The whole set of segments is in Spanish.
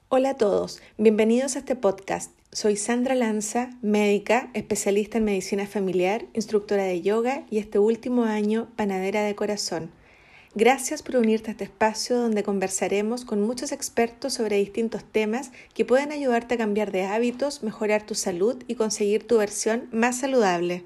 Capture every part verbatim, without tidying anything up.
Hola a todos, bienvenidos a este podcast. Soy Sandra Lanza, médica, especialista en medicina familiar, instructora de yoga y este último año panadera de corazón. Gracias por unirte a este espacio donde conversaremos con muchos expertos sobre distintos temas que pueden ayudarte a cambiar de hábitos, mejorar tu salud y conseguir tu versión más saludable.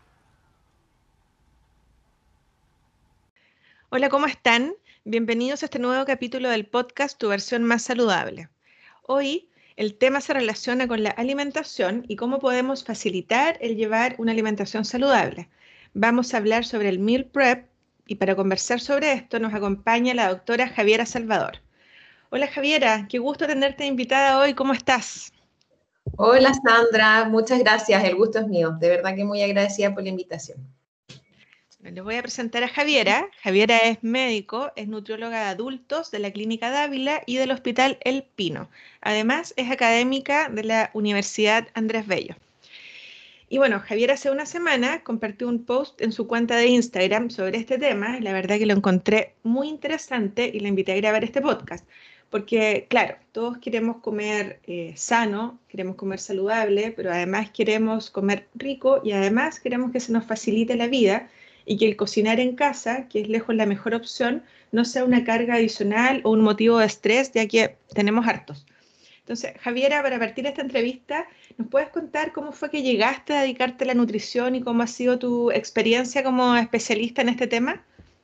Hola, ¿cómo están? Bienvenidos a este nuevo capítulo del podcast Tu versión más saludable. Hoy el tema se relaciona con la alimentación y cómo podemos facilitar el llevar una alimentación saludable. Vamos a hablar sobre el meal prep y para conversar sobre esto nos acompaña la doctora Javiera Salvador. Hola Javiera, qué gusto tenerte invitada hoy, ¿cómo estás? Hola Sandra, muchas gracias, el gusto es mío, de verdad que muy agradecida por la invitación. Les voy a presentar a Javiera. Javiera es médico, es nutrióloga de adultos de la Clínica Dávila y del Hospital El Pino. Además, es académica de la Universidad Andrés Bello. Y bueno, Javiera hace una semana compartió un post en su cuenta de Instagram sobre este tema y la verdad que lo encontré muy interesante y le invité a grabar este podcast. Porque, claro, todos queremos comer eh, sano, queremos comer saludable, pero además queremos comer rico y además queremos que se nos facilite la vida y que el cocinar en casa, que es lejos la mejor opción, no sea una carga adicional o un motivo de estrés, ya que tenemos hartos. Entonces, Javiera, para partir de esta entrevista, ¿nos puedes contar cómo fue que llegaste a dedicarte a la nutrición y cómo ha sido tu experiencia como especialista en este tema?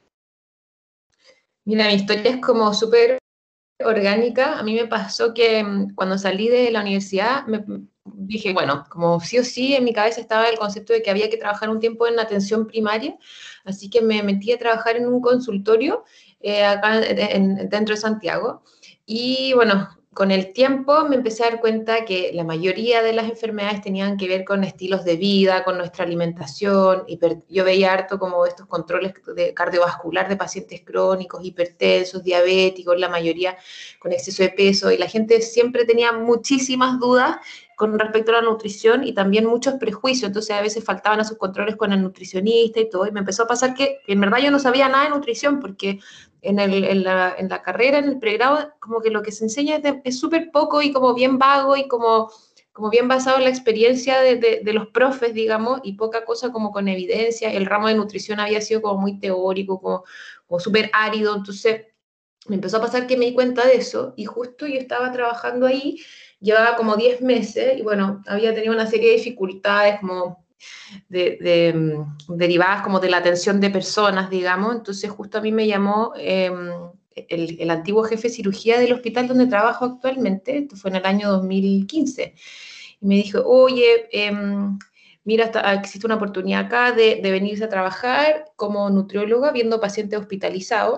Mira, mi historia es como súper orgánica. A mí me pasó que mm, cuando salí de la universidad me dije, bueno, como sí o sí en mi cabeza estaba el concepto de que había que trabajar un tiempo en atención primaria, así que me metí a trabajar en un consultorio eh, acá en, en, dentro de Santiago. Y bueno, con el tiempo me empecé a dar cuenta que la mayoría de las enfermedades tenían que ver con estilos de vida, con nuestra alimentación. Hiper, yo veía harto como estos controles de cardiovascular de pacientes crónicos, hipertensos, diabéticos, la mayoría con exceso de peso, y la gente siempre tenía muchísimas dudas con respecto a la nutrición y también muchos prejuicios, entonces a veces faltaban a sus controles con el nutricionista y todo, y me empezó a pasar que en verdad yo no sabía nada de nutrición, porque en, el, en, la, en la carrera, en el pregrado, como que lo que se enseña es súper poco y como bien vago y como, como bien basado en la experiencia de, de, de los profes, digamos, y poca cosa como con evidencia. El ramo de nutrición había sido como muy teórico, como, como súper árido, entonces me empezó a pasar que me di cuenta de eso y justo yo estaba trabajando ahí, llevaba como diez meses y bueno, había tenido una serie de dificultades como de, de, derivadas como de la atención de personas, digamos, entonces justo a mí me llamó eh, el, el antiguo jefe de cirugía del hospital donde trabajo actualmente, esto fue en el año dos mil quince, y me dijo, oye, eh, mira, está, existe una oportunidad acá de, de venirse a trabajar como nutrióloga viendo pacientes hospitalizados.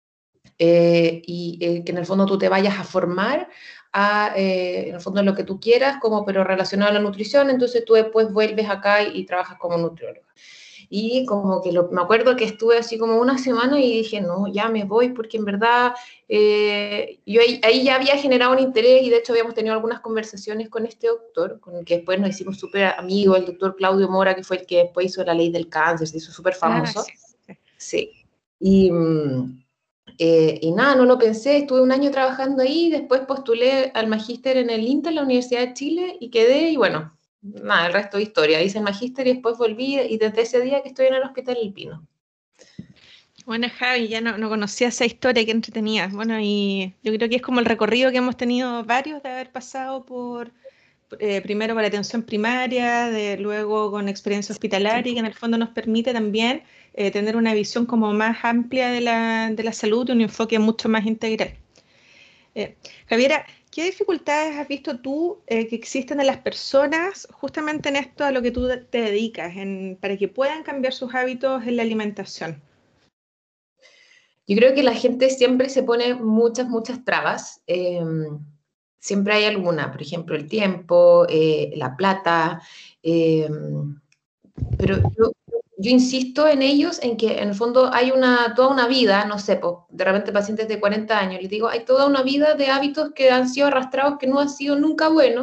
Eh, y eh, que en el fondo tú te vayas a formar a, eh, en el fondo, lo que tú quieras, como, pero relacionado a la nutrición, entonces tú después vuelves acá y, y trabajas como nutrióloga. Y como que lo, me acuerdo que estuve así como una semana y dije, no, ya me voy, porque en verdad eh, yo ahí, ahí ya había generado un interés y de hecho habíamos tenido algunas conversaciones con este doctor, con el que después nos hicimos súper amigos, el doctor Claudio Mora, que fue el que después hizo la ley del cáncer, se hizo súper Ah, famoso. sí. Sí. Sí. Y... Eh, y nada, no lo pensé, estuve un año trabajando ahí, después postulé al magíster en el INTA, en la Universidad de Chile, y quedé, y bueno, nada, el resto de historia. Hice el magíster y después volví, y desde ese día que estoy en el Hospital El Pino. Bueno, Javi, ya no, no conocía esa historia, que entretenía. Bueno, y yo creo que es como el recorrido que hemos tenido varios de haber pasado por, eh, primero por atención primaria, de, luego con experiencia hospitalaria, y que en el fondo nos permite también eh, tener una visión como más amplia de la, de la salud y un enfoque mucho más integral. Eh, Javiera, ¿qué dificultades has visto tú eh, que existen en las personas justamente en esto a lo que tú te dedicas, en, para que puedan cambiar sus hábitos en la alimentación? Yo creo que la gente siempre se pone muchas, muchas trabas. Eh, siempre hay alguna, por ejemplo, el tiempo, eh, la plata, eh, pero yo, yo insisto en ellos en que en el fondo hay una, toda una vida, no sé, pues, de repente pacientes de cuarenta años, les digo, hay toda una vida de hábitos que han sido arrastrados, que no han sido nunca buenos,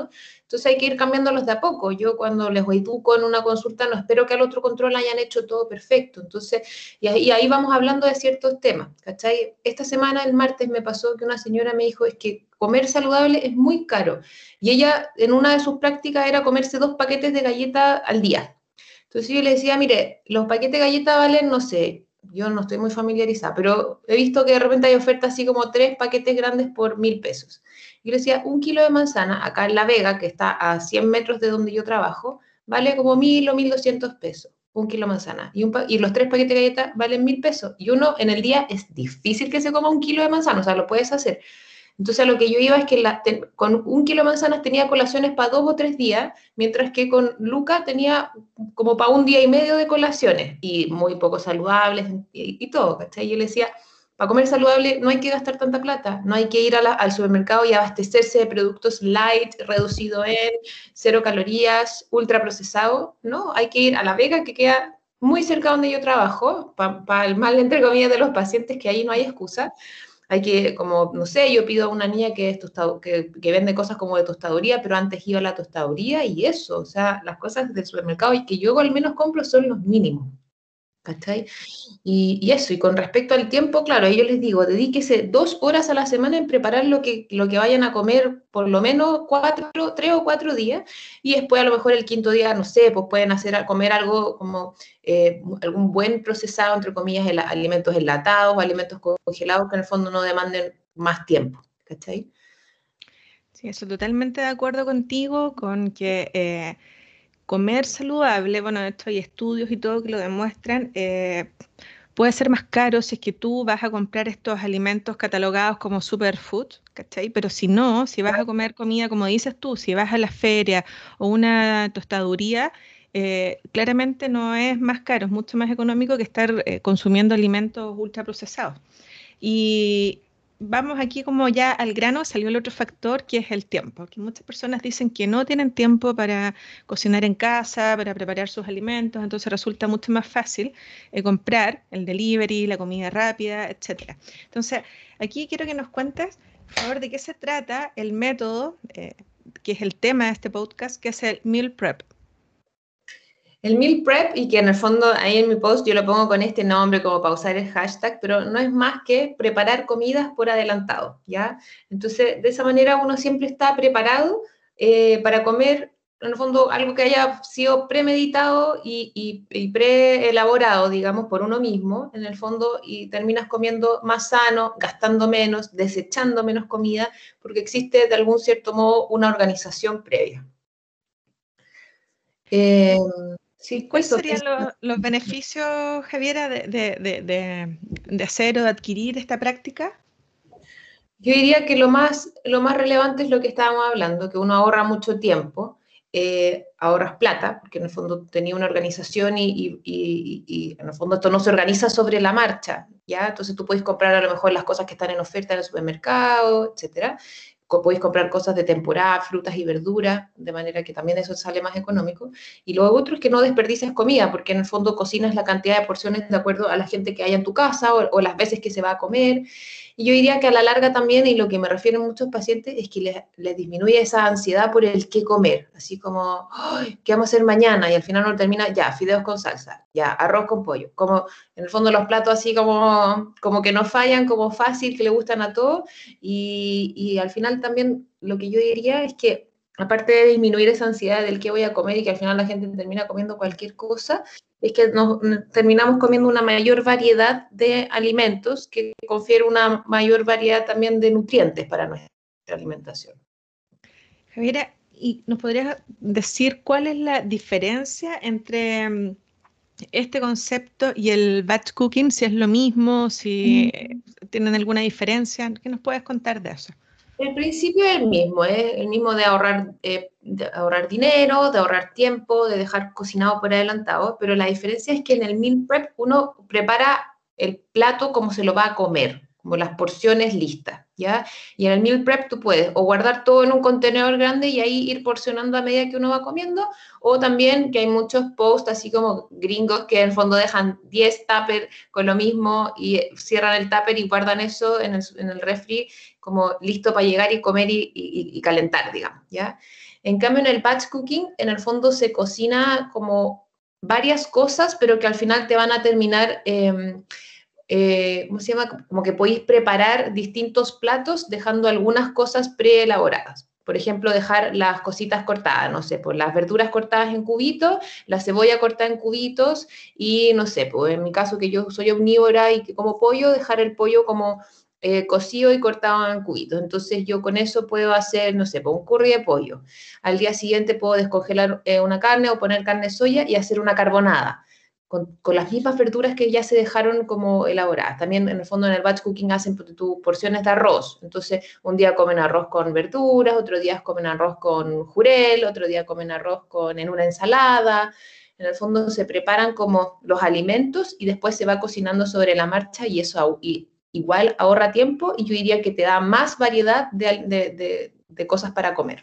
Entonces hay que ir cambiándolos de a poco. Yo cuando les educo en una consulta no espero que al otro control hayan hecho todo perfecto. Entonces, y ahí, y ahí vamos hablando de ciertos temas, ¿cachai? Esta semana, el martes, me pasó que una señora me dijo, es que comer saludable es muy caro. Y ella, en una de sus prácticas, era comerse dos paquetes de galletas al día. Entonces yo le decía, mire, los paquetes de galletas valen, no sé, yo no estoy muy familiarizada, pero he visto que de repente hay ofertas así como tres paquetes grandes por mil pesos. Yo le decía, un kilo de manzana, acá en La Vega, que está a cien metros de donde yo trabajo, vale como mil o mil doscientos pesos, un kilo de manzana. Y, un y los tres paquetes de galletas valen mil pesos. Y uno en el día es difícil que se coma un kilo de manzana, o sea, lo puedes hacer. Entonces, a lo que yo iba es que la, ten, con un kilo de manzanas tenía colaciones para dos o tres días, mientras que con Luca tenía como para un día y medio de colaciones, y muy poco saludables y, y todo, ¿cachai? Yo le decía, para comer saludable no hay que gastar tanta plata, no hay que ir a la, al supermercado y abastecerse de productos light, reducido en, cero calorías, ultra procesado, ¿no? Hay que ir a La Vega, que queda muy cerca donde yo trabajo, para pa el mal, entre comillas, de los pacientes, que ahí no hay excusa. Hay que, como, no sé, yo pido a una niña que, es tostado, que, que vende cosas como de tostaduría, pero antes iba a la tostaduría y eso, o sea, las cosas del supermercado y que yo al menos compro son los mínimos, ¿cachai? Y, y eso, y con respecto al tiempo, claro, yo les digo, dedíquese dos horas a la semana en preparar lo que, lo que vayan a comer, por lo menos cuatro, tres o cuatro días, y después a lo mejor el quinto día, no sé, pues pueden hacer, comer algo como eh, algún buen procesado, entre comillas, el, alimentos enlatados o alimentos congelados que en el fondo no demanden más tiempo, ¿cachai? Sí, eso totalmente de acuerdo contigo, con que eh, comer saludable, bueno, de hecho hay estudios y todo que lo demuestran, eh, puede ser más caro si es que tú vas a comprar estos alimentos catalogados como superfood, ¿cachai? Pero si no, si vas a comer comida, como dices tú, si vas a la feria o una tostaduría, eh, claramente no es más caro, es mucho más económico que estar eh, consumiendo alimentos ultraprocesados. Y vamos aquí como ya al grano, salió el otro factor que es el tiempo, que muchas personas dicen que no tienen tiempo para cocinar en casa, para preparar sus alimentos, entonces resulta mucho más fácil eh, comprar el delivery, la comida rápida, etcétera. Entonces, aquí quiero que nos cuentes, por favor, de qué se trata el método, eh, que es el tema de este podcast, que es el meal prep. El meal prep, y que en el fondo ahí en mi post yo lo pongo con este nombre como para usar el hashtag, pero no es más que preparar comidas por adelantado, ¿ya? Entonces, de esa manera uno siempre está preparado eh, para comer, en el fondo, algo que haya sido premeditado y, y, y preelaborado, digamos, por uno mismo, en el fondo, y terminas comiendo más sano, gastando menos, desechando menos comida, porque existe de algún cierto modo una organización previa. Eh, ¿Y sí, cuáles eso. serían los, los beneficios, Javiera, de, de, de, de, de hacer o de adquirir esta práctica? Yo diría que lo más, lo más relevante es lo que estábamos hablando, que uno ahorra mucho tiempo, eh, ahorras plata, porque en el fondo tenía una organización y, y, y, y, en el fondo esto no se organiza sobre la marcha, ¿ya? Entonces tú puedes comprar a lo mejor las cosas que están en oferta en el supermercado, etcétera. Podéis comprar cosas de temporada, frutas y verduras, de manera que también eso sale más económico. Y lo otro es que no desperdices comida, porque en el fondo cocinas la cantidad de porciones de acuerdo a la gente que haya en tu casa o, o las veces que se va a comer. Y yo diría que a la larga también, y lo que me refieren muchos pacientes, es que les, les disminuye esa ansiedad por el qué comer, así como, ¡ay! ¿Qué vamos a hacer mañana? Y al final uno termina, ya, fideos con salsa, ya, arroz con pollo, como en el fondo los platos así como, como que no fallan, como fácil, que le gustan a todos, y, y al final también lo que yo diría es que aparte de disminuir esa ansiedad del qué voy a comer y que al final la gente termina comiendo cualquier cosa, es que nos terminamos comiendo una mayor variedad de alimentos que confiere una mayor variedad también de nutrientes para nuestra alimentación. Javiera, ¿y nos podrías decir cuál es la diferencia entre um, este concepto y el batch cooking? Si es lo mismo, si eh, tienen alguna diferencia, ¿qué nos puedes contar de eso? El principio es el mismo, es el mismo de ahorrar, eh, de ahorrar dinero, de ahorrar tiempo, de dejar cocinado por adelantado, pero la diferencia es que en el meal prep uno prepara el plato como se lo va a comer, como las porciones listas, ¿ya? Y en el meal prep tú puedes o guardar todo en un contenedor grande y ahí ir porcionando a medida que uno va comiendo, o también que hay muchos posts así como gringos que en el fondo dejan diez tuppers con lo mismo y cierran el tupper y guardan eso en el, en el refri como listo para llegar y comer y, y, y calentar, digamos, ¿ya? En cambio, en el batch cooking, en el fondo se cocina como varias cosas, pero que al final te van a terminar, eh, eh, ¿cómo se llama? Como que podéis preparar distintos platos dejando algunas cosas preelaboradas. Por ejemplo, dejar las cositas cortadas, no sé, pues las verduras cortadas en cubitos, la cebolla cortada en cubitos y, no sé, pues en mi caso que yo soy omnívora y que como pollo, dejar el pollo como eh, cocido y cortado en cubitos. Entonces yo con eso puedo hacer, no sé, pues un curry de pollo. Al día siguiente puedo descongelar eh, una carne o poner carne de soya y hacer una carbonada. Con, con, las mismas verduras que ya se dejaron como elaboradas. También en el fondo en el batch cooking hacen tu, porciones de arroz. Entonces un día comen arroz con verduras, otro día comen arroz con jurel, otro día comen arroz con, en una ensalada. En el fondo se preparan como los alimentos y después se va cocinando sobre la marcha y eso y, igual ahorra tiempo y yo diría que te da más variedad de, de, de, de cosas para comer.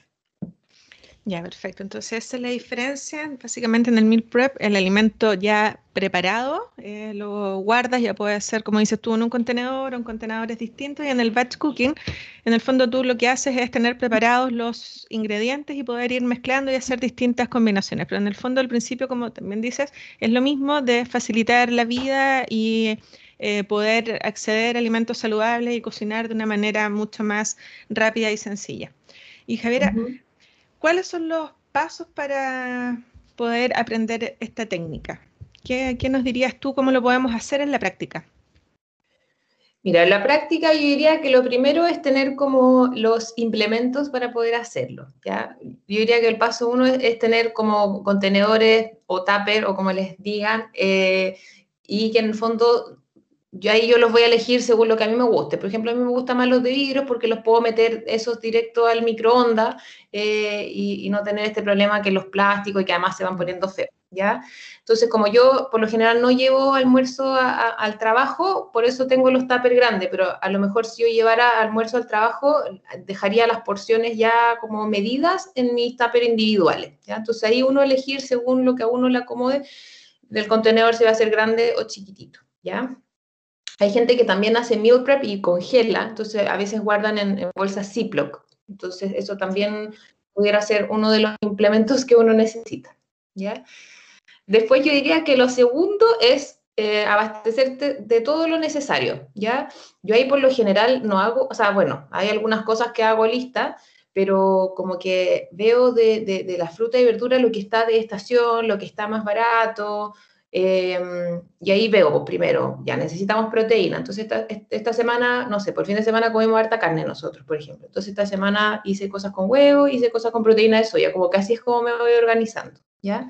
Ya, perfecto. Entonces esa es la diferencia. Básicamente en el meal prep, el alimento ya preparado, eh, lo guardas, ya puede ser, como dices tú, en un contenedor o en contenedores distintos. Y en el batch cooking, en el fondo tú lo que haces es tener preparados los ingredientes y poder ir mezclando y hacer distintas combinaciones. Pero en el fondo, al principio, como también dices, es lo mismo de facilitar la vida y eh, poder acceder a alimentos saludables y cocinar de una manera mucho más rápida y sencilla. Y Javiera, Uh-huh. ¿cuáles son los pasos para poder aprender esta técnica? ¿Qué, qué nos dirías tú? ¿Cómo lo podemos hacer en la práctica? Mira, en la práctica yo diría que lo primero es tener como los implementos para poder hacerlo, ¿ya? Yo diría que el paso uno es, es tener como contenedores o tupper o como les digan, eh, y que en el fondo yo ahí yo los voy a elegir según lo que a mí me guste. Por ejemplo, a mí me gustan más los de vidrio porque los puedo meter esos directo al microondas eh, y, y no tener este problema que los plásticos y que además se van poniendo feos, ¿ya? Entonces, como yo por lo general no llevo almuerzo a, a, al trabajo, por eso tengo los tuppers grandes, pero a lo mejor si yo llevara almuerzo al trabajo, dejaría las porciones ya como medidas en mis tuppers individuales, ¿ya? Entonces ahí uno elegir según lo que a uno le acomode, del contenedor si va a ser grande o chiquitito, ¿ya? Hay gente que también hace meal prep y congela, entonces a veces guardan en, en bolsas Ziploc. Entonces eso también pudiera ser uno de los implementos que uno necesita, ¿ya? Después yo diría que lo segundo es eh, abastecerte de todo lo necesario, ¿ya? Yo ahí por lo general no hago, o sea, bueno, hay algunas cosas que hago lista, pero como que veo de, de, de la fruta y verdura lo que está de estación, lo que está más barato, eh, y ahí veo primero, ya necesitamos proteína, entonces esta, esta semana, no sé, por fin de semana comemos harta carne nosotros, por ejemplo, entonces esta semana hice cosas con huevo, hice cosas con proteína de soya, como que así es como me voy organizando, ¿ya?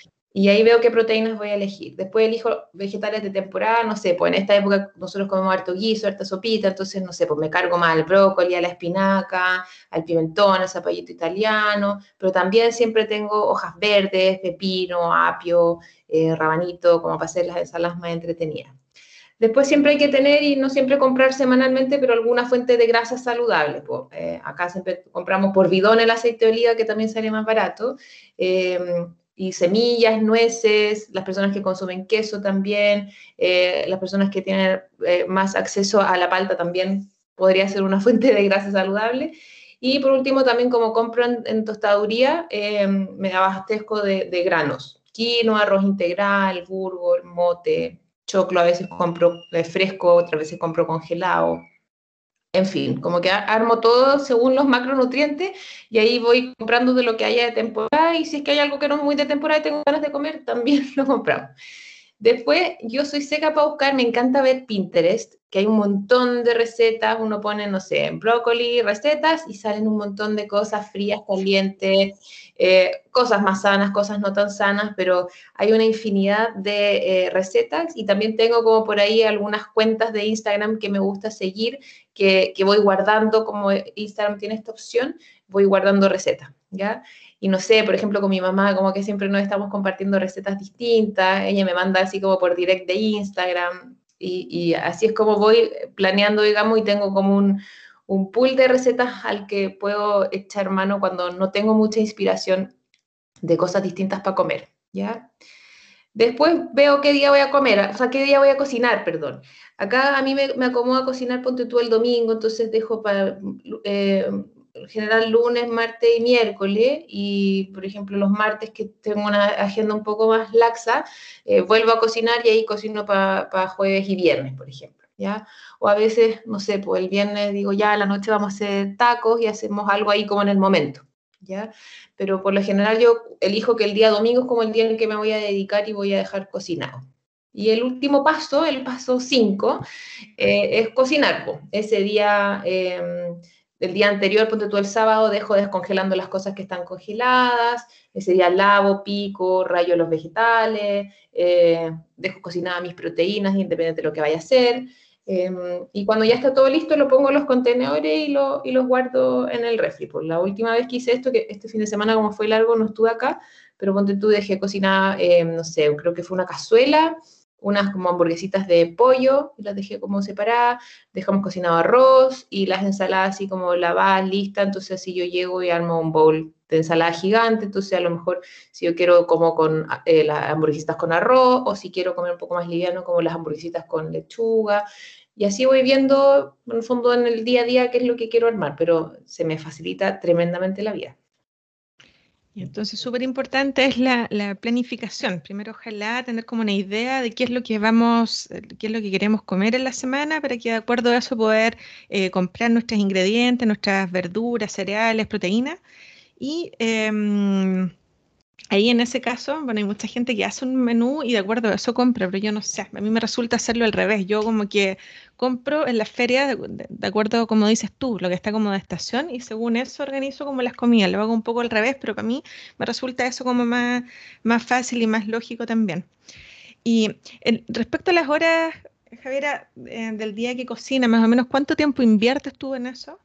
Y ahí veo qué proteínas voy a elegir. Después elijo vegetales de temporada, no sé, pues en esta época nosotros comemos harto guiso, harta sopita, entonces, no sé, pues me cargo más al brócoli, a la espinaca, al pimentón, al zapallito italiano, pero también siempre tengo hojas verdes, pepino, apio, eh, rabanito, como para hacer las ensaladas más entretenidas. Después siempre hay que tener, y no siempre comprar semanalmente, pero alguna fuente de grasa saludable. Pues, eh, acá siempre compramos por bidón el aceite de oliva, que también sale más barato. Eh, y semillas, nueces, las personas que consumen queso también, eh, las personas que tienen eh, más acceso a la palta también podría ser una fuente de grasa saludable. Y por último, también como compro en, en tostaduría, eh, me abastezco de, de granos. Quinoa, arroz integral, burgol, mote, choclo, a veces compro fresco, otras veces compro congelado. En fin, como que armo todo según los macronutrientes y ahí voy comprando de lo que haya de temporada y si es que hay algo que no es muy de temporada y tengo ganas de comer, también lo compramos. Después, yo soy seca para buscar, me encanta ver Pinterest, que hay un montón de recetas, uno pone, no sé, brócoli, recetas, y salen un montón de cosas frías, calientes, eh, cosas más sanas, cosas no tan sanas, pero hay una infinidad de eh, recetas, y también tengo como por ahí algunas cuentas de Instagram que me gusta seguir, que, que voy guardando, como Instagram tiene esta opción, voy guardando recetas, ¿ya? Y no sé, por ejemplo, con mi mamá, como que siempre nos estamos compartiendo recetas distintas, ella me manda así como por direct de Instagram, y, y así es como voy planeando, digamos, y tengo como un, un pool de recetas al que puedo echar mano cuando no tengo mucha inspiración de cosas distintas para comer, ¿ya? Después veo qué día voy a comer, o sea, qué día voy a cocinar, perdón. Acá a mí me, me acomoda cocinar, ponte tú el domingo, entonces dejo para... Eh, en general lunes, martes y miércoles, y por ejemplo los martes que tengo una agenda un poco más laxa, eh, vuelvo a cocinar y ahí cocino para pa jueves y viernes, por ejemplo, ¿ya? O a veces, no sé, pues el viernes digo, ya a la noche vamos a hacer tacos y hacemos algo ahí como en el momento, ¿ya? Pero por lo general yo elijo que el día domingo es como el día en el que me voy a dedicar y voy a dejar cocinado. Y el último paso, el paso cinco, eh, es cocinar. Po. Ese día, eh, el día anterior, ponte tú el sábado, dejo descongelando las cosas que están congeladas. Ese día lavo, pico, rayo los vegetales, eh, dejo cocinadas mis proteínas, independiente de lo que vaya a hacer. Eh, y cuando ya está todo listo, lo pongo en los contenedores y, lo, y los guardo en el refri. Pues la última vez que hice esto, que este fin de semana, como fue largo, no estuve acá, pero ponte tú, dejé cocinar, eh, no sé, creo que fue una cazuela, unas como hamburguesitas de pollo, y las dejé como separadas, dejamos cocinado arroz, y las ensaladas así como lavadas, listas, entonces así yo llego y armo un bowl de ensalada gigante, entonces a lo mejor si yo quiero como con eh, las hamburguesitas con arroz, o si quiero comer un poco más liviano, como las hamburguesitas con lechuga, y así voy viendo, en el fondo, en el día a día qué es lo que quiero armar, pero se me facilita tremendamente la vida. Y entonces, súper importante es la, la planificación. Primero, ojalá tener como una idea de qué es lo que vamos, eh, qué es lo que queremos comer en la semana, para que de acuerdo a eso poder eh, comprar nuestros ingredientes, nuestras verduras, cereales, proteínas. Y em, ahí en ese caso, bueno, hay mucha gente que hace un menú y de acuerdo a eso compra, pero yo no sé, a mí me resulta hacerlo al revés. Yo como que compro en las ferias de, de- de acuerdo a como dices tú, lo que está como de estación, y según eso organizo como las comidas. Lo hago un poco al revés, pero para mí me resulta eso como más, más fácil y más lógico también. Y en- respecto a las horas, Javiera, eh, del día que cocina, más o menos, ¿cuánto tiempo inviertes tú en eso?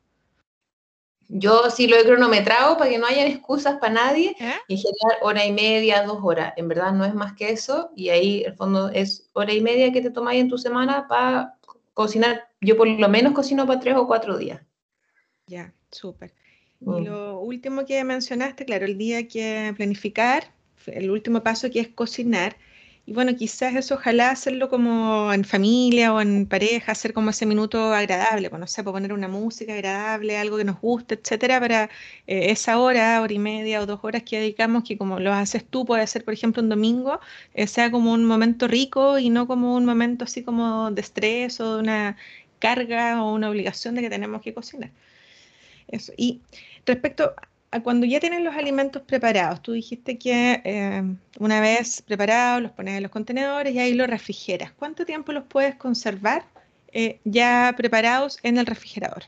Yo sí lo he cronometrado para que no hayan excusas para nadie, ¿Eh? y en general hora y media, dos horas. En verdad no es más que eso, y ahí el fondo es hora y media que te tomáis en tu semana para cocinar. Yo por lo menos cocino para tres o cuatro días. Ya, súper. Y Mm. lo último que mencionaste, claro, el día que planificar, el último paso que es cocinar. Y bueno, quizás eso ojalá hacerlo como en familia o en pareja, hacer como ese minuto agradable, pues no sé, pues poner una música agradable, algo que nos guste, etcétera, para eh, esa hora, hora y media o dos horas que dedicamos, que como lo haces tú, puede ser, por ejemplo, un domingo, eh, sea como un momento rico y no como un momento así como de estrés o de una carga o una obligación de que tenemos que cocinar. Eso. Y respecto a cuando ya tienes los alimentos preparados, tú dijiste que eh, una vez preparados los pones en los contenedores y ahí los refrigeras. ¿Cuánto tiempo los puedes conservar eh, ya preparados en el refrigerador?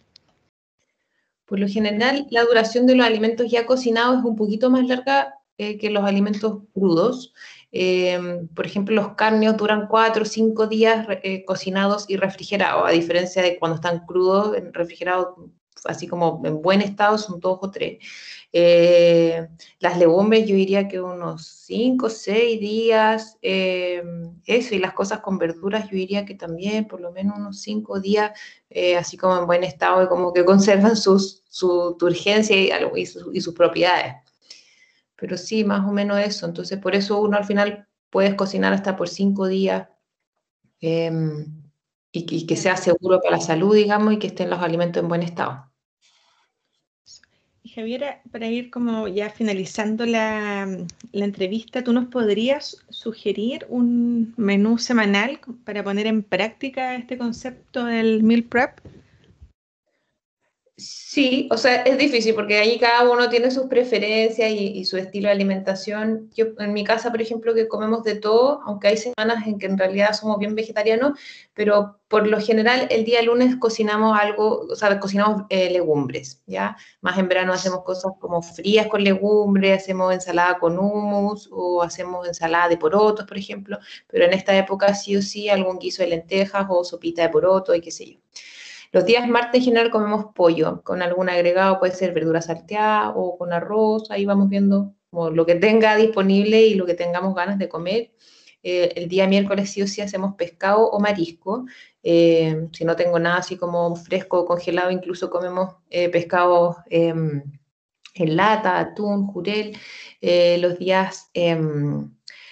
Por lo general, la duración de los alimentos ya cocinados es un poquito más larga eh, que los alimentos crudos. Eh, por ejemplo, los carnes duran cuatro o cinco días eh, cocinados y refrigerados, a diferencia de cuando están crudos, refrigerados, así como en buen estado, son dos o tres. Eh, las legumbres yo diría que unos cinco, seis días, eh, eso, y las cosas con verduras yo diría que también por lo menos unos cinco días, eh, así como en buen estado y como que conservan sus, su turgencia y, algo- y, sus, y sus propiedades. Pero sí, más o menos eso. Entonces, por eso uno al final puedes cocinar hasta por cinco días, eh, y, y que sea Claro. seguro para la salud, digamos, y que estén los alimentos en buen estado. Y Javiera, para ir como ya finalizando la, la entrevista, ¿tú nos podrías sugerir un menú semanal para poner en práctica este concepto del meal prep? Sí, o sea, es difícil porque ahí cada uno tiene sus preferencias y, y su estilo de alimentación. Yo, en mi casa, por ejemplo, que comemos de todo, aunque hay semanas en que en realidad somos bien vegetarianos, pero por lo general el día lunes cocinamos algo, o sea, cocinamos eh, legumbres, ¿ya? Más en verano hacemos cosas como frías con legumbres, hacemos ensalada con hummus o hacemos ensalada de porotos, por ejemplo, pero en esta época sí o sí algún guiso de lentejas o sopita de poroto y qué sé yo. Los días martes en general comemos pollo, con algún agregado, puede ser verdura salteada o con arroz, ahí vamos viendo como lo que tenga disponible y lo que tengamos ganas de comer. Eh, el día miércoles sí o sí hacemos pescado o marisco. Eh, si no tengo nada así como fresco o congelado, incluso comemos eh, pescado eh, en lata, atún, jurel. Eh, los días... Eh,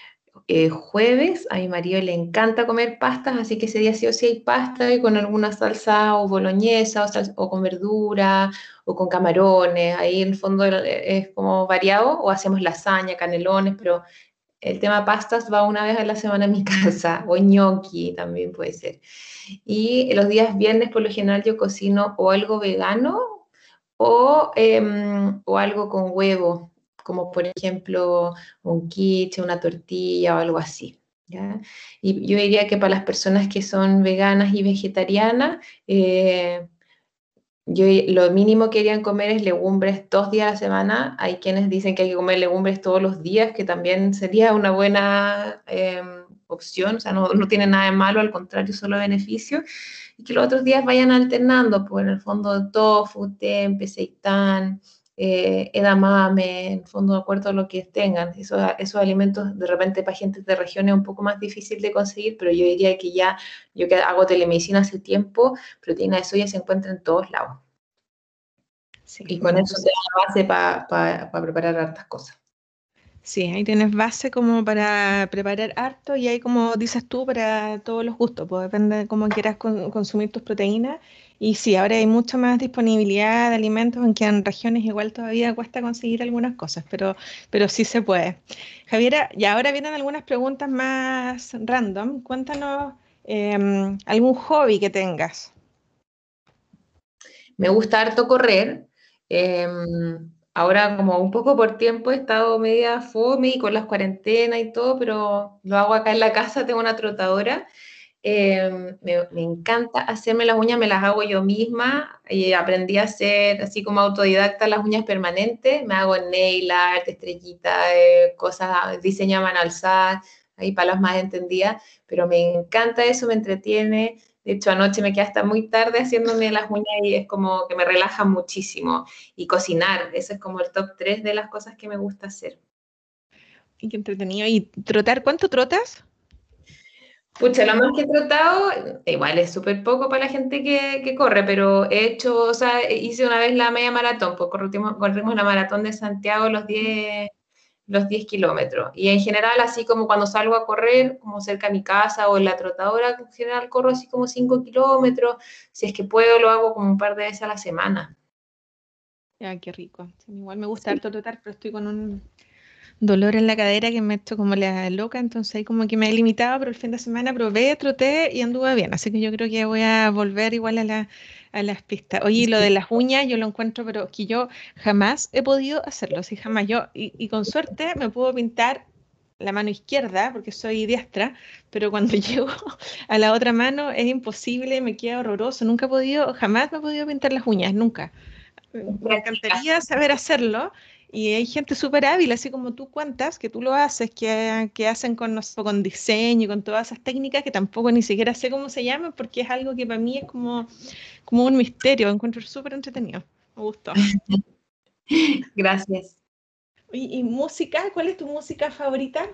eh, jueves, a mi marido le encanta comer pastas, así que ese día sí o sí hay pasta y con alguna salsa o boloñesa o, sal- o con verdura o con camarones. Ahí en el fondo eh, es como variado, o hacemos lasaña, canelones, pero el tema pastas va una vez a la semana a mi casa, o ñoqui también puede ser. Y los días viernes por lo general yo cocino o algo vegano o, em, o algo con huevo, como por ejemplo un quiche, una tortilla o algo así. ¿Ya? Y yo diría que para las personas que son veganas y vegetarianas, eh, yo, lo mínimo que querían comer es legumbres dos días a la semana. Hay quienes dicen que hay que comer legumbres todos los días, que también sería una buena eh, opción. O sea, no, no tiene nada de malo, al contrario, solo beneficio. Y que los otros días vayan alternando, pues en el fondo tofu, tempeh, seitán, eh, edamame, en el fondo de acuerdo a lo que tengan. Esos, esos alimentos de repente para gente de regiones es un poco más difícil de conseguir, pero yo diría que ya, yo que hago telemedicina hace tiempo, proteína de soya se encuentra en todos lados. Sí, Y con bueno, eso te entonces, da la base para pa, pa preparar hartas cosas. sí, ahí tienes base como para preparar harto y ahí como dices tú, para todos los gustos, pues depende de cómo quieras con- consumir tus proteínas. Y sí, ahora hay mucha más disponibilidad de alimentos, aunque en regiones igual todavía cuesta conseguir algunas cosas, pero, pero sí se puede. Javiera, y ahora vienen algunas preguntas más random. Cuéntanos em, algún hobby que tengas. Me gusta harto correr. Eh, ahora como un poco por tiempo he estado media fome y con las cuarentenas y todo, pero lo hago acá en la casa, tengo una trotadora. Eh, me, me encanta hacerme las uñas, me las hago yo misma y aprendí a hacer así como autodidacta las uñas permanentes. Me hago nail art, estrellitas, eh, cosas, diseño a mano alzada, ahí para las más entendidas, pero me encanta eso, me entretiene. De hecho, anoche me quedé hasta muy tarde haciéndome las uñas y es como que me relaja muchísimo. Y cocinar, eso es como el top tres de las cosas que me gusta hacer. Y qué entretenido. ¿Y trotar? ¿Cuánto trotas? Pucha, lo más que he tratado, igual es súper poco para la gente que, que corre, pero he hecho, o sea, hice una vez la media maratón, pues corrimos, corrimos la maratón de Santiago los diez los diez kilómetros. Y en general, así como cuando salgo a correr, como cerca de mi casa o en la trotadora, en general corro así como cinco kilómetros. Si es que puedo, lo hago como un par de veces a la semana. Ya, qué rico. Sí, igual me gusta Sí. harto trotar, pero estoy con un dolor en la cadera que me ha hecho como la loca, entonces ahí como que me he limitado, pero el fin de semana probé, troté y anduve bien, así que yo creo que voy a volver igual a la, a las pistas. Oye, y lo de las uñas yo lo encuentro, pero que yo jamás he podido hacerlo, sí, jamás yo, y, y con suerte me puedo pintar la mano izquierda, porque soy diestra, pero cuando llego a la otra mano es imposible, me queda horroroso, nunca he podido, jamás me he podido pintar las uñas, nunca. Me Práctica. encantaría saber hacerlo y hay gente súper hábil, así como tú cuentas, que tú lo haces, que, que hacen con, no sé, con diseño y con todas esas técnicas que tampoco ni siquiera sé cómo se llaman porque es algo que para mí es como, como un misterio, lo encuentro súper entretenido, me gustó. Gracias. ¿Y, y música? ¿Cuál es tu música favorita?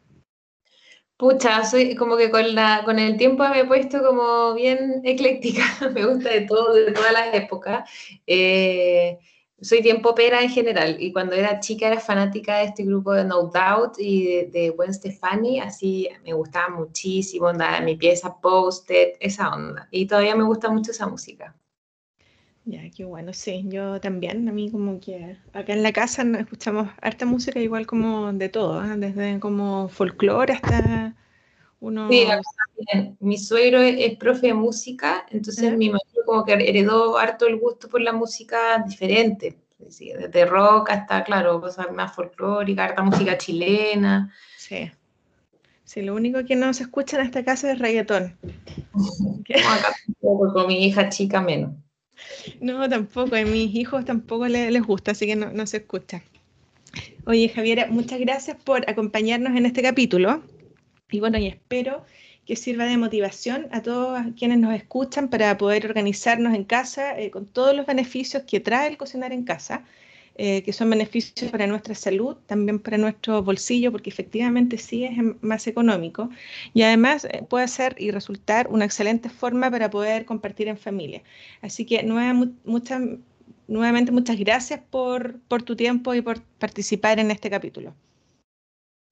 Pucha, soy como que con la, con el tiempo me he puesto como bien ecléctica, me gusta de todo, de todas las épocas. Eh, soy bien popera en general, y cuando era chica era fanática de este grupo de No Doubt y de, de Gwen Stefani, así me gustaba muchísimo, andaba en mi pieza Posted, esa onda, y todavía me gusta mucho esa música. Ya, qué bueno, sí, yo también, a mí como que acá en la casa no- escuchamos harta música igual como de todo, ¿ah? Desde como folclore hasta Sí, acá unos... también. Mi suegro es, es profe de música, entonces ¿Ah? mi marido como que heredó harto el gusto por la música diferente, sí, desde rock hasta, claro, cosas más folclóricas, harta música chilena. Sí. Sí, lo único que no se escucha en esta casa es reggaetón. No, acá tampoco, con mi hija chica menos. No, tampoco, a mis hijos tampoco le- les gusta, así que no, no se escucha. Oye, Javiera, muchas gracias por acompañarnos en este capítulo. Y bueno, y espero que sirva de motivación a todos quienes nos escuchan para poder organizarnos en casa eh, con todos los beneficios que trae el cocinar en casa, eh, que son beneficios para nuestra salud, también para nuestro bolsillo, porque efectivamente sí es em- más económico y además eh, puede ser y resultar una excelente forma para poder compartir en familia. Así que nueva- mu- muchas, nuevamente muchas gracias por, por tu tiempo y por participar en este capítulo.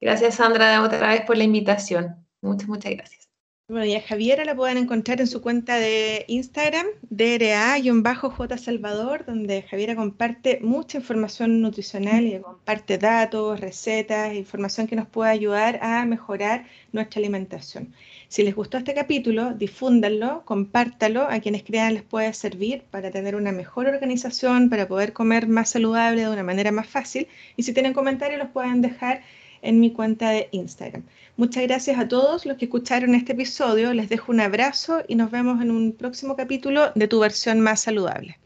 Gracias, Sandra, otra vez por la invitación. Muchas, muchas gracias. Bueno, y a Javiera la pueden encontrar en su cuenta de Instagram, D R A-J Salvador, donde Javiera comparte mucha información nutricional y comparte datos, recetas, información que nos puede ayudar a mejorar nuestra alimentación. Si les gustó este capítulo, difúndanlo, compártalo a quienes crean les puede servir para tener una mejor organización, para poder comer más saludable de una manera más fácil. Y si tienen comentarios, los pueden dejar en mi cuenta de Instagram. Muchas gracias a todos los que escucharon este episodio. Les dejo un abrazo y nos vemos en un próximo capítulo de Tu Versión Más Saludable.